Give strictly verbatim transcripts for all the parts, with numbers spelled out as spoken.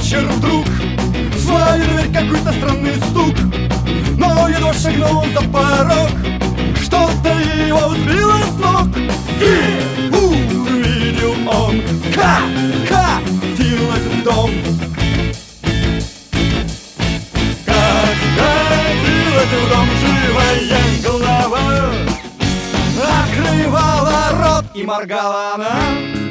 вечер вдруг в свою дверь какой-то странный стук, но едва шагнул за порог, что-то его сбило с ног. И увидел он, как катилась в дом, как катилась в дом живая голова, открывала рот и моргала она.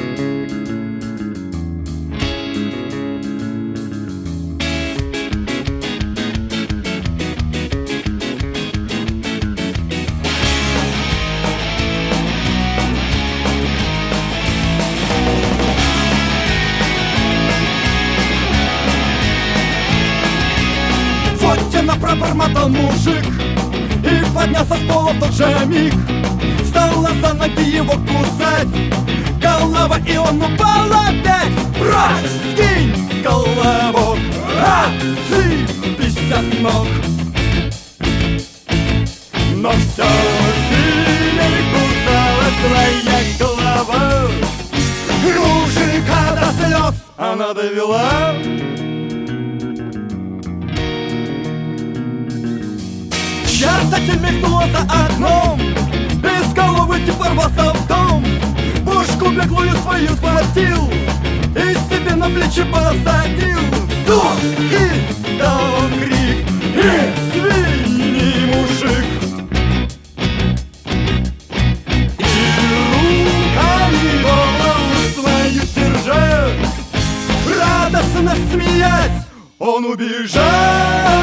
Фотина пробормотал мужик и поднялся с пола в тот же миг. Стала за ноги его кусать голова, и он упал опять. Прочь, скинь колобок, отсыпись от ног. Но все сильней кусалась своя голова, мужика до слез она довела. Яркость мелькнула за окном, из головы тип ворвался в дом, пушку беглую свою схватил и себе на плечи посадил. Тут издал он крик: извини, мужик! И руками голову свою держа, радостно смеясь, он убежал.